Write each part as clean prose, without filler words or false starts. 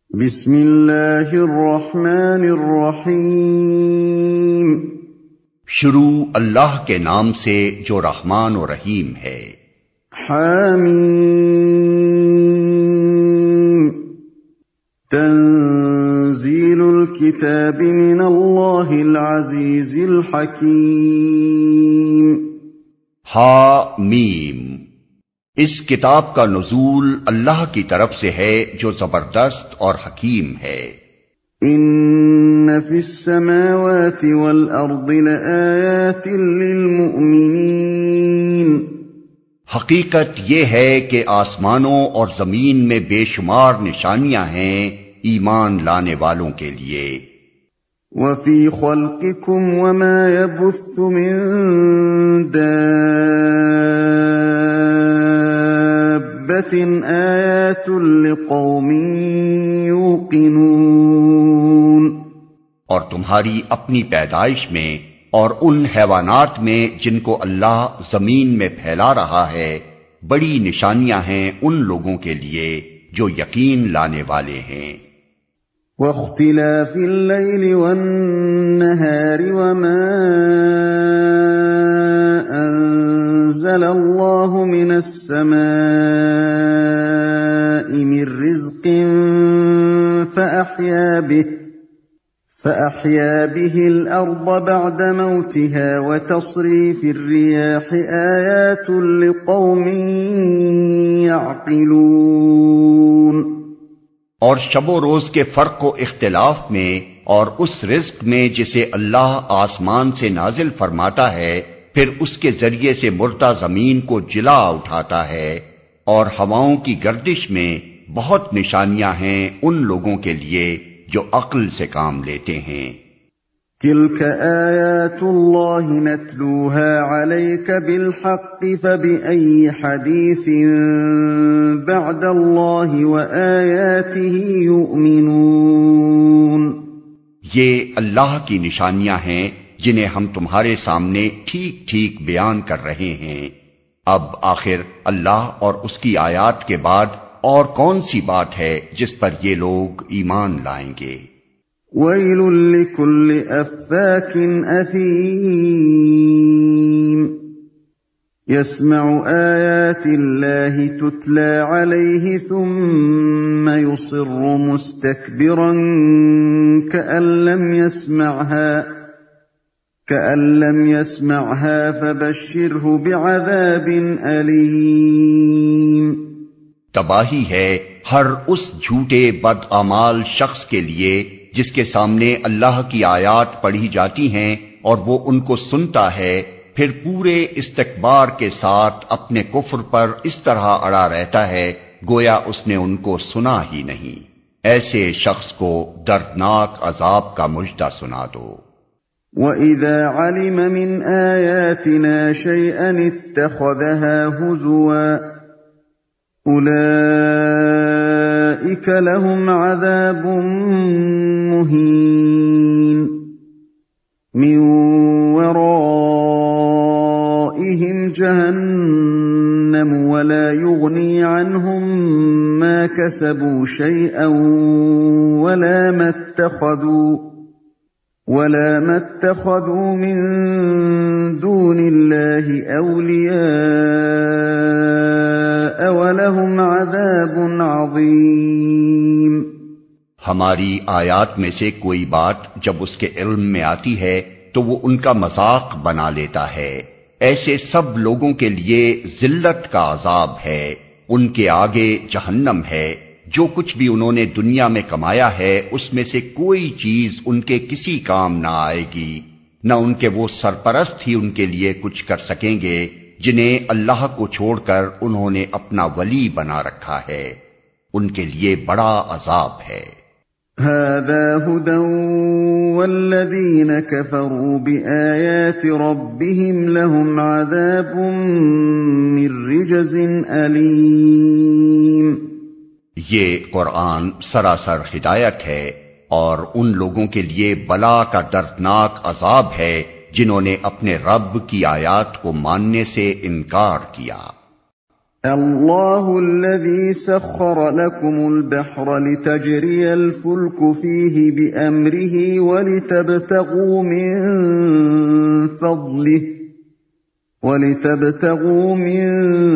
بسم اللہ الرحمن الرحیم۔ شروع اللہ کے نام سے جو رحمان و رحیم ہے۔ حامیم تنزیل الکتاب من اللہ العزیز الحکیم۔ حامیم، اس کتاب کا نزول اللہ کی طرف سے ہے جو زبردست اور حکیم ہے۔ ان فی السماوات والارض لآیات للمؤمنین۔ حقیقت یہ ہے کہ آسمانوں اور زمین میں بے شمار نشانیاں ہیں ایمان لانے والوں کے لیے۔ وفی خلقکم وما یبث من دابۃ آیات لقوم یوقنون۔ اور تمہاری اپنی پیدائش میں اور ان حیوانات میں جن کو اللہ زمین میں پھیلا رہا ہے بڑی نشانیاں ہیں ان لوگوں کے لیے جو یقین لانے والے ہیں۔ واختلاف اللیل والنہار وما انزل اللہ من السماء من رزق فأحیا به الأرض بعد موتها وتصریف الرياح آیات لقوم يعقلون۔ اور شب و روز کے فرق و اختلاف میں اور اس رزق میں جسے اللہ آسمان سے نازل فرماتا ہے پھر اس کے ذریعے سے مردہ زمین کو جلا اٹھاتا ہے، اور ہواؤں کی گردش میں بہت نشانیاں ہیں ان لوگوں کے لیے جو عقل سے کام لیتے ہیں۔ تلك آیات اللہ نتلوها علیک بالحق فبأي حدیث بعد اللہ وآیاتہ یؤمنون۔ یہ اللہ کی نشانیاں ہیں جنہیں ہم تمہارے سامنے ٹھیک ٹھیک بیان کر رہے ہیں۔ اب آخر اللہ اور اس کی آیات کے بعد اور کون سی بات ہے جس پر یہ لوگ ایمان لائیں گے؟ ویل لکل افاک اثیم یسمع آیات اللہ تتلی علیہ ثم یصر مستکبرا كأن لم يسمعها فبشره بعذاب علیم۔ تباہی ہے ہر اس جھوٹے بدعمال شخص کے لیے جس کے سامنے اللہ کی آیات پڑھی جاتی ہیں اور وہ ان کو سنتا ہے پھر پورے استکبار کے ساتھ اپنے کفر پر اس طرح اڑا رہتا ہے گویا اس نے ان کو سنا ہی نہیں۔ ایسے شخص کو دردناک عذاب کا مژدہ سنا دو۔ وَإِذَا عَلِمَ مِنْ آيَاتِنَا شَيْئًا اتَّخَذَهَا هُزُوًا أُولَئِكَ لَهُمْ عَذَابٌ مُهِينٌ مِّن وَرَائِهِمْ جَهَنَّمُ وَلَا يُغْنِي عَنْهُمْ مَا كَسَبُوا شَيْئًا وَلَا مَا اتَّخَذُوا مِن دُونِ اللَّهِ أَوْلِيَاءَ وَلَهُمْ عَذَابٌ عَظِيمٌ۔ ہماری آیات میں سے کوئی بات جب اس کے علم میں آتی ہے تو وہ ان کا مذاق بنا لیتا ہے۔ ایسے سب لوگوں کے لیے ذلت کا عذاب ہے، ان کے آگے جہنم ہے۔ جو کچھ بھی انہوں نے دنیا میں کمایا ہے اس میں سے کوئی چیز ان کے کسی کام نہ آئے گی، نہ ان کے وہ سرپرست ہی ان کے لیے کچھ کر سکیں گے جنہیں اللہ کو چھوڑ کر انہوں نے اپنا ولی بنا رکھا ہے۔ ان کے لیے بڑا عذاب ہے۔ هذا هدى والذین كفروا بآیات ربهم لهم عذاب من رجز علیم۔ یہ قرآن سراسر ہدایت ہے اور ان لوگوں کے لیے بلا کا دردناک عذاب ہے جنہوں نے اپنے رب کی آیات کو ماننے سے انکار کیا۔ الله الذي سخر لكم البحر لتجري الفلك فيه بأمره ولتبتغوا من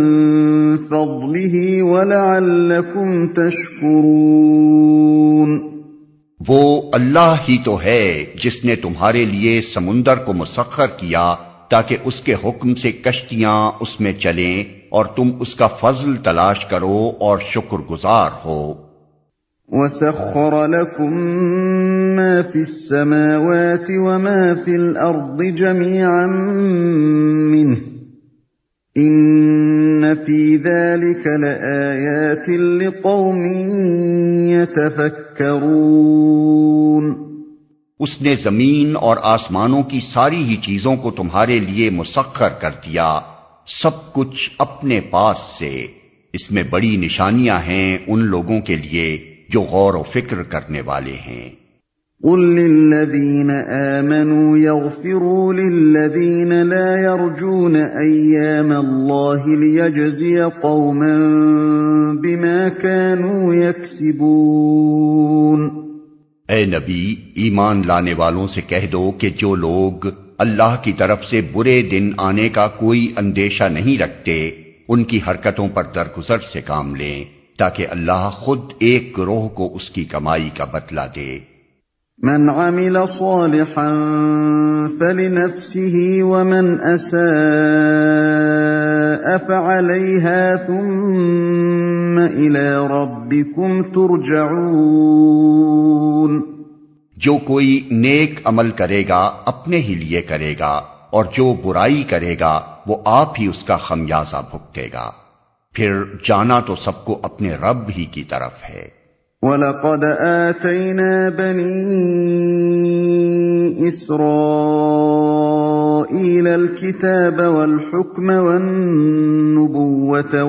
فضله ولعلكم تشكرون۔ وہ اللہ ہی تو ہے جس نے تمہارے لیے سمندر کو مسخر کیا تاکہ اس کے حکم سے کشتیاں اس میں چلیں اور تم اس کا فضل تلاش کرو اور شکر گزار ہو۔ وَسَخَّرَ لَكُم مَّا فِي السَّمَاوَاتِ وَمَا فِي الْأَرْضِ جَمِيعًا مِّنْهُ إِنَّ فِي ذَلِكَ لَآيَاتٍ لِقَوْمٍ يَتَفَكَّرُونَ۔ اس نے زمین اور آسمانوں کی ساری ہی چیزوں کو تمہارے لیے مسخر کر دیا، سب کچھ اپنے پاس سے۔ اس میں بڑی نشانیاں ہیں ان لوگوں کے لیے جو غور و فکر کرنے والے ہیں۔ قُل لِّلَّذِينَ آمَنُوا يَغْفِرُوا لِلَّذِينَ لَا يَرْجُونَ أَيَّامَ اللَّهِ لِيَجْزِيَ قَوْمًا بِمَا كَانُوا يَكْسِبُونَ۔ اے نبی، ایمان لانے والوں سے کہہ دو کہ جو لوگ اللہ کی طرف سے برے دن آنے کا کوئی اندیشہ نہیں رکھتے، ان کی حرکتوں پر درگزر سے کام لیں تاکہ اللہ خود ایک گروہ کو اس کی کمائی کا بدلہ دے۔ من عمل صالحا فلنفسه ومن اساء فعليها ثم الى ربكم ترجعون۔ جو کوئی نیک عمل کرے گا اپنے ہی لیے کرے گا، اور جو برائی کرے گا وہ آپ ہی اس کا خمیازہ بھگتے گا، پھر جانا تو سب کو اپنے رب ہی کی طرف ہے۔ وَلَقَدْ آتَيْنَا بَنِي إِسْرَائِيلَ الْكِتَابَ وَالْحُكْمَ وَالنُّبُوَّةَ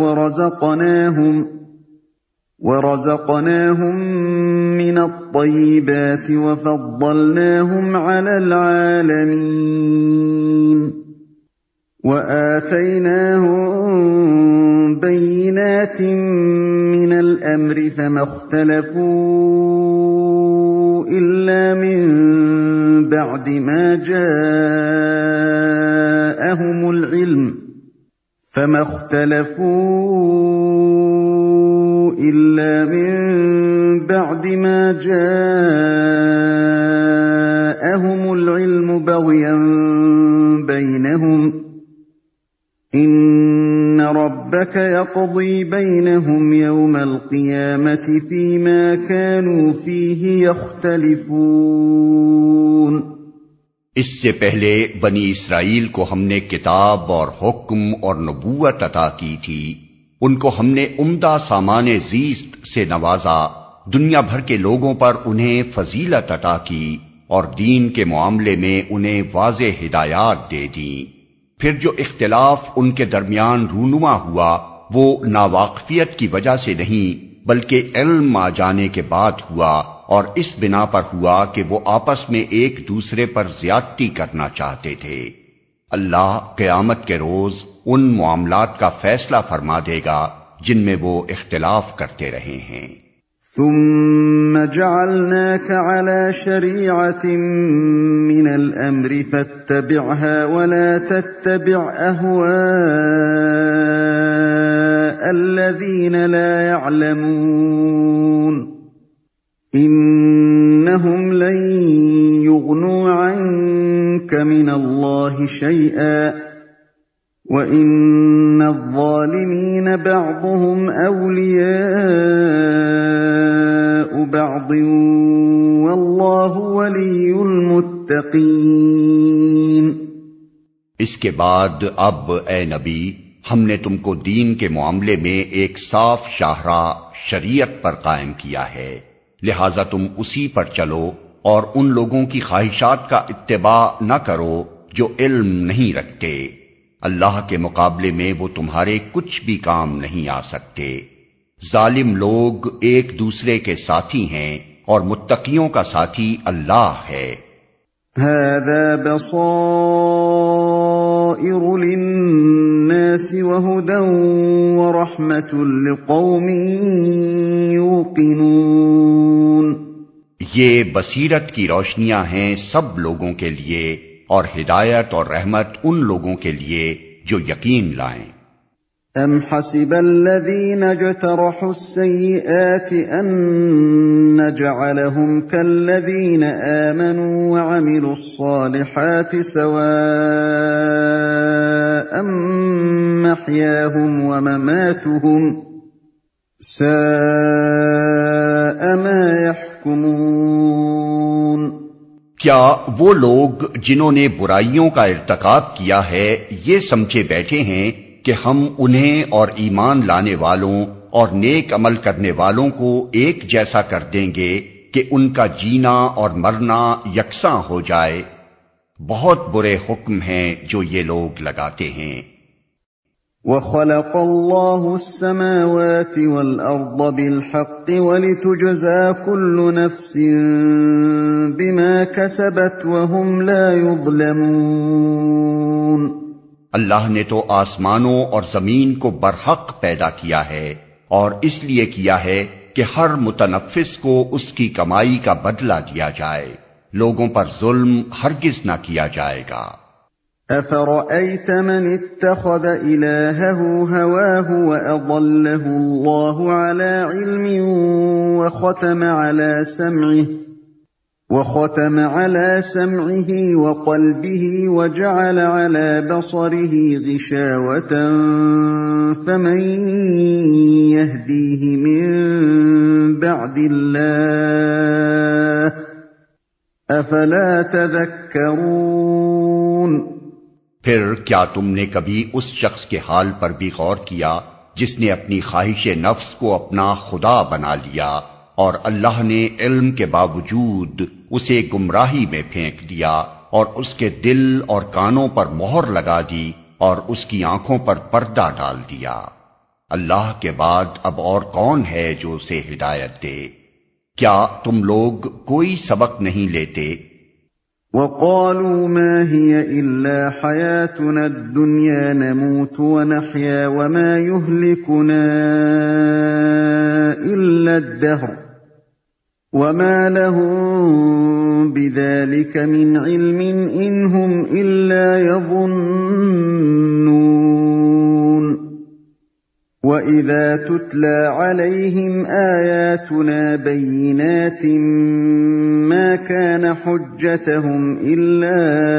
ورزقناهم من الطيبات وفضلناهم على العالمين وآتيناهم بينات من الأمر فما اختلفوا إلا من بعد ما جاءهم العلم بغيا بينهم إن ربك يقضي بينهم يوم القيامة فيما كانوا فيه يختلفون۔ اس سے پہلے بنی اسرائیل کو ہم نے کتاب اور حکم اور نبوت عطا کی تھی، ان کو ہم نے عمدہ سامان زیست سے نوازا، دنیا بھر کے لوگوں پر انہیں فضیلت عطا کی اور دین کے معاملے میں انہیں واضح ہدایات دے دیں۔ پھر جو اختلاف ان کے درمیان رونما ہوا وہ ناواقفیت کی وجہ سے نہیں بلکہ علم آ جانے کے بعد ہوا، اور اس بنا پر ہوا کہ وہ آپس میں ایک دوسرے پر زیادتی کرنا چاہتے تھے۔ اللہ قیامت کے روز ان معاملات کا فیصلہ فرما دے گا جن میں وہ اختلاف کرتے رہے ہیں۔ ثم جعلناك على شريعة من الأمر فاتبعها ولا تتبع أهواء الذين لا يعلمون إنهم لن يغنوا عنك من الله شيئا وَإِنَّ الظَّالِمِينَ بَعْضُهُمْ أَوْلِيَاءُ بَعْضٍ وَاللَّهُ وَلِيُّ الْمُتَّقِينَ۔ اس کے بعد اب اے نبی ہم نے تم کو دین کے معاملے میں ایک صاف شاہراہ شریعت پر قائم کیا ہے، لہذا تم اسی پر چلو اور ان لوگوں کی خواہشات کا اتباع نہ کرو جو علم نہیں رکھتے۔ اللہ کے مقابلے میں وہ تمہارے کچھ بھی کام نہیں آ سکتے۔ ظالم لوگ ایک دوسرے کے ساتھی ہیں اور متقیوں کا ساتھی اللہ ہے۔ هذا بصائر للناس للناس وهدى ورحمة لقوم يوقنون۔ یہ بصیرت کی روشنیاں ہیں سب لوگوں کے لیے، اور ہدایت اور رحمت ان لوگوں کے لیے جو یقین لائیں۔ ام حسب الذين اجترحوا السيئات ان نجعلهم كالذين آمنوا وعملوا الصالحات سواء محياهم ومماتهم ساء ما يحكمون۔ کیا وہ لوگ جنہوں نے برائیوں کا ارتکاب کیا ہے یہ سمجھے بیٹھے ہیں کہ ہم انہیں اور ایمان لانے والوں اور نیک عمل کرنے والوں کو ایک جیسا کر دیں گے کہ ان کا جینا اور مرنا یکساں ہو جائے؟ بہت برے حکم ہیں جو یہ لوگ لگاتے ہیں۔ وَخَلَقَ اللَّهُ السَّمَاوَاتِ وَالْأَرْضَ بِالْحَقِّ وَلِتُجْزَى كُلُّ نَفْسٍ بِمَا كَسَبَتْ وَهُمْ لَا يُظْلَمُونَ۔ اللہ نے تو آسمانوں اور زمین کو برحق پیدا کیا ہے، اور اس لیے کیا ہے کہ ہر متنفس کو اس کی کمائی کا بدلہ دیا جائے، لوگوں پر ظلم ہرگز نہ کیا جائے گا۔ أَفَرَأَيْتَ مَنِ اتَّخَذَ إِلَٰهَهُ هَوَاهُ وَأَضَلَّهُ اللَّهُ عَلَىٰ عِلْمٍ وختم على سمعه وقلبه وجعل على بصره غشاوة فمن يهديه من بعد الله أفلا تذكرون۔ پھر کیا تم نے کبھی اس شخص کے حال پر بھی غور کیا جس نے اپنی خواہش نفس کو اپنا خدا بنا لیا، اور اللہ نے علم کے باوجود اسے گمراہی میں پھینک دیا، اور اس کے دل اور کانوں پر مہر لگا دی، اور اس کی آنکھوں پر پردہ ڈال دیا۔ اللہ کے بعد اب اور کون ہے جو اسے ہدایت دے؟ کیا تم لوگ کوئی سبق نہیں لیتے؟ وَقَالُوا مَا هِيَ إِلَّا حَيَاتُنَا الدُّنْيَا نَمُوتُ وَنَحْيَا وَمَا يُهْلِكُنَا إِلَّا الدَّهْرُ وَمَا لَهُم بِذَلِكَ مِنْ عِلْمٍ إِنْ هُمْ إِلَّا يَظُنُّونَ۔ وَإِذَا تُتْلَى عَلَيْهِمْ آيَاتُنَا بَيِّنَاتٍ مَا كَانَ حُجَّتَهُمْ إِلَّا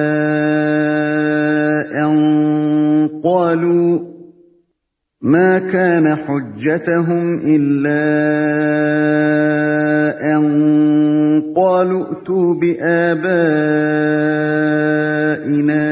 أَن قَالُوا ائْتُوا بِآبَائِنَا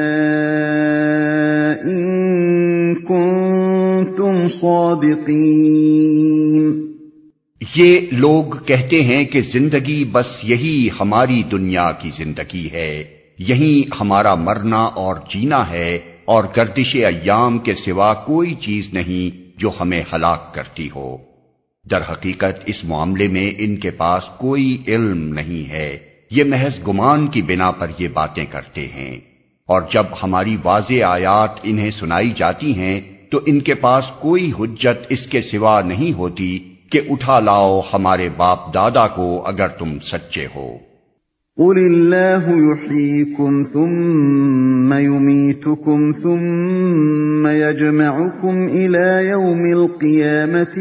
إِن كُنتُمْ صَادِقِينَ۔ یہ لوگ کہتے ہیں کہ زندگی بس یہی ہماری دنیا کی زندگی ہے، یہی ہمارا مرنا اور جینا ہے، اور گردش ایام کے سوا کوئی چیز نہیں جو ہمیں ہلاک کرتی ہو۔ در حقیقت اس معاملے میں ان کے پاس کوئی علم نہیں ہے، یہ محض گمان کی بنا پر یہ باتیں کرتے ہیں، اور جب ہماری واضح آیات انہیں سنائی جاتی ہیں تو ان کے پاس کوئی حجت اس کے سوا نہیں ہوتی کہ اٹھا لاؤ ہمارے باپ دادا کو اگر تم سچے ہو۔ قُلِ اللَّهُ يُحْيِيكُمْ ثُمَّ يُمِيتُكُمْ ثُمَّ يَجْمَعُكُمْ إِلَى يَوْمِ الْقِيَامَةِ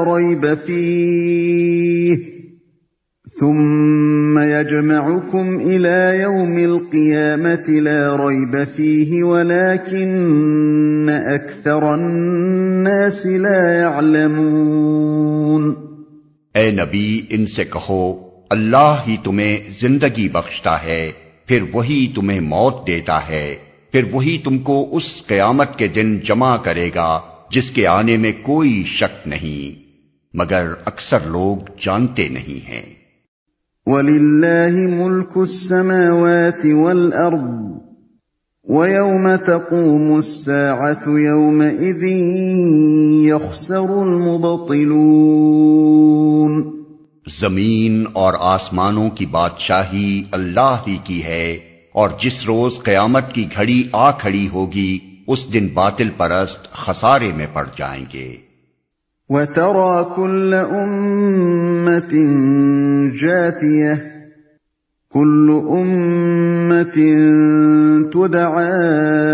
لَا رَيْبَ فِيهِ وَلَكِنَّ أَكْثَرَ النَّاسِ لَا يَعْلَمُونَ۔ اے نبی ان سے کہو اللہ ہی تمہیں زندگی بخشتا ہے، پھر وہی تمہیں موت دیتا ہے، پھر وہی تم کو اس قیامت کے دن جمع کرے گا جس کے آنے میں کوئی شک نہیں، مگر اکثر لوگ جانتے نہیں ہیں۔ وَلِلَّهِ مُلْكُ السَّمَاوَاتِ وَالْأَرْضِ وَيَوْمَ تَقُومُ السَّاعَةُ يَوْمَئِذٍ يَخْسَرُ الْمُبْطِلُونَ۔ زمین اور آسمانوں کی بادشاہی اللہ ہی کی ہے، اور جس روز قیامت کی گھڑی آ کھڑی ہوگی اس دن باطل پرست خسارے میں پڑ جائیں گے۔ وَتَرَى كُلَّ أُمَّةٍ جَاثِيَةً كُلُّ أُمَّةٍ تُدْعَى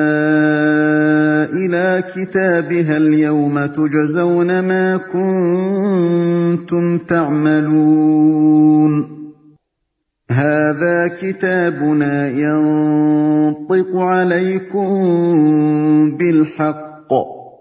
إِلَى كِتَابِهَا الْيَوْمَ تُجْزَوْنَ مَا كُنتُمْ تَعْمَلُونَ هَذَا كِتَابُنَا يَنطِقُ عَلَيْكُمْ بِالْحَقِّ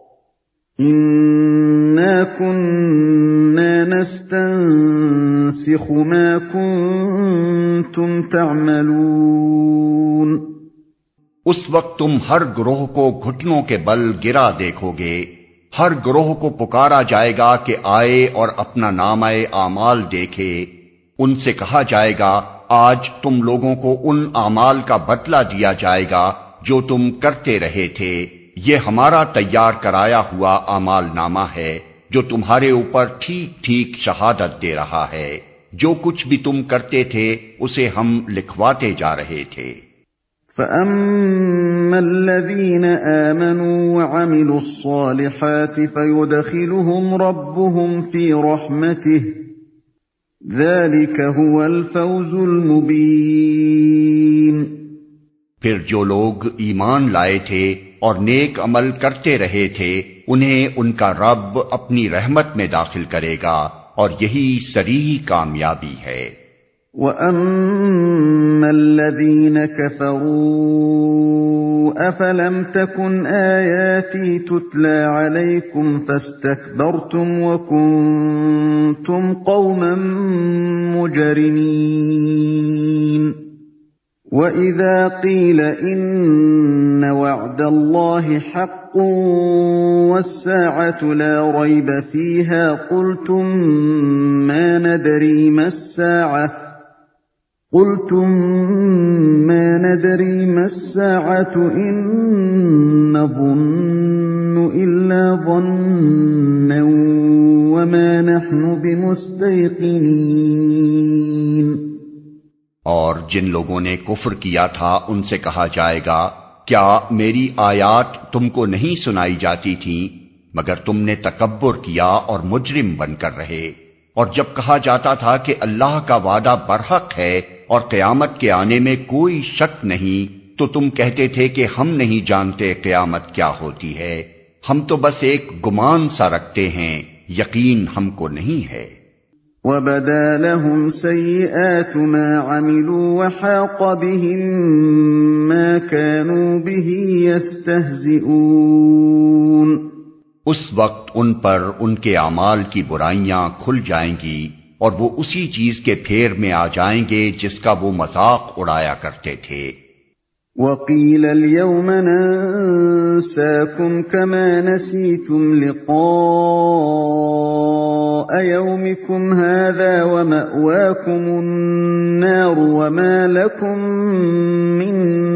إِنَّا كُنَّا نَسْتَنسِخُ مَا كُنتُمْ تَعْمَلُونَ اس وقت تم ہر گروہ کو گھٹنوں کے بل گرا دیکھو گے، ہر گروہ کو پکارا جائے گا کہ آئے اور اپنا نامہ اعمال دیکھے۔ ان سے کہا جائے گا آج تم لوگوں کو ان اعمال کا بدلہ دیا جائے گا جو تم کرتے رہے تھے، یہ ہمارا تیار کرایا ہوا اعمال نامہ ہے جو تمہارے اوپر ٹھیک ٹھیک شہادت دے رہا ہے، جو کچھ بھی تم کرتے تھے اسے ہم لکھواتے جا رہے تھے۔ فَأَمَّا الَّذِينَ آمَنُوا وَعَمِلُوا الصَّالِحَاتِ فَيُدْخِلُهُمْ رَبُّهُمْ فِي رَحْمَتِهِ ذَلِكَ هُوَ الْفَوْزُ الْمُبِينُ۔ پھر جو لوگ ایمان لائے تھے اور نیک عمل کرتے رہے تھے انہیں ان کا رب اپنی رحمت میں داخل کرے گا اور یہی صریح کامیابی ہے۔ وَأَمَّا الَّذِينَ كَفَرُوا أَفَلَمْ تَكُنْ آيَاتِي تُتْلَى عَلَيْكُمْ فَاسْتَكْبَرْتُمْ وَكُنْتُمْ قَوْمًا مُجْرِمِينَ وَإِذَا قِيلَ إِنَّ وَعْدَ اللَّهِ حَقٌّ وَالسَّاعَةُ لَا رَيْبَ فِيهَا قُلْتُمْ مَا ندري ما السَّاعَةُ إِن نَّظُنُّ إِلَّا ظَنًّا وَمَا نَحْنُ بِمُسْتَيْقِنِينَ۔ اور جن لوگوں نے کفر کیا تھا ان سے کہا جائے گا کیا میری آیات تم کو نہیں سنائی جاتی تھیں مگر تم نے تکبر کیا اور مجرم بن کر رہے۔ اور جب کہا جاتا تھا کہ اللہ کا وعدہ برحق ہے اور قیامت کے آنے میں کوئی شک نہیں تو تم کہتے تھے کہ ہم نہیں جانتے قیامت کیا ہوتی ہے، ہم تو بس ایک گمان سا رکھتے ہیں، یقین ہم کو نہیں ہے۔ وَبَدَا لَهُمْ سَيِّئَاتُ مَا عَمِلُوا وَحَاقَ بِهِم مَّا كَانُوا بِهِ يَسْتَهْزِئُونَ۔ اس وقت ان پر ان کے اعمال کی برائیاں کھل جائیں گی اور وہ اسی چیز کے پھیر میں آ جائیں گے جس کا وہ مذاق اڑایا کرتے تھے۔ وَقِيلَ الْيَوْمَ نَنسَاكُمْ كَمَا نَسِيتُمْ لِقَاءَ يَوْمِكُمْ هَذَا وَمَأْوَاكُمُ النَّارُ وَمَا لَكُمْ مِن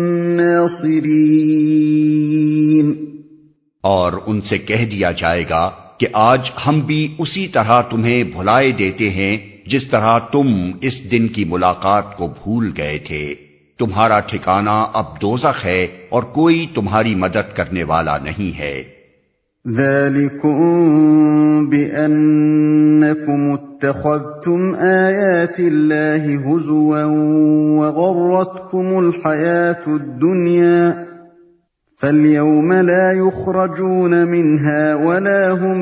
نَاصِرِينَ۔ اور ان سے کہہ دیا جائے گا کہ آج ہم بھی اسی طرح تمہیں بھلائے دیتے ہیں جس طرح تم اس دن کی ملاقات کو بھول گئے تھے، تمہارا ٹھکانہ اب دوزخ ہے اور کوئی تمہاری مدد کرنے والا نہیں ہے۔ ذَلِكُمْ بِأَنَّكُمُ اتَّخَذْتُمْ آيَاتِ اللَّهِ هُزُوًا وَغَرَّتْكُمُ الْحَيَاةُ الدُّنْيَا فَالْيَوْمَ لَا يُخْرَجُونَ مِنْهَا وَلَا هُمْ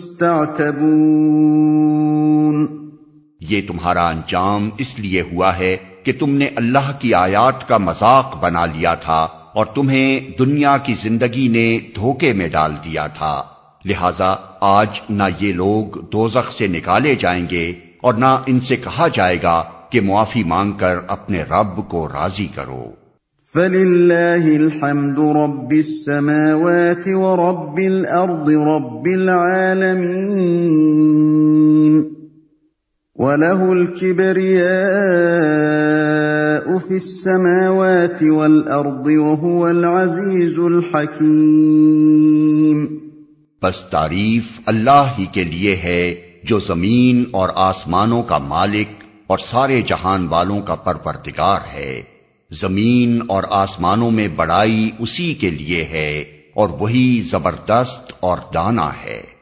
يُسْتَعْتَبُونَ۔ یہ تمہارا انجام اس لیے ہوا ہے کہ تم نے اللہ کی آیات کا مذاق بنا لیا تھا اور تمہیں دنیا کی زندگی نے دھوکے میں ڈال دیا تھا، لہذا آج نہ یہ لوگ دوزخ سے نکالے جائیں گے اور نہ ان سے کہا جائے گا کہ معافی مانگ کر اپنے رب کو راضی کرو۔ فَلِلَّهِ الْحَمْدُ رَبِّ السَّمَاوَاتِ وَرَبِّ الْأَرْضِ رَبِّ الْعَالَمِينَ وَلَهُ الْكِبْرِيَاءُ فِي السَّمَاوَاتِ وَالْأَرْضِ وَهُوَ الْعَزِيزُ الْحَكِيمُ۔ بس تعریف اللہ ہی کے لیے ہے جو زمین اور آسمانوں کا مالک اور سارے جہان والوں کا پروردگار ہے۔ زمین اور آسمانوں میں بڑائی اسی کے لیے ہے اور وہی زبردست اور دانا ہے۔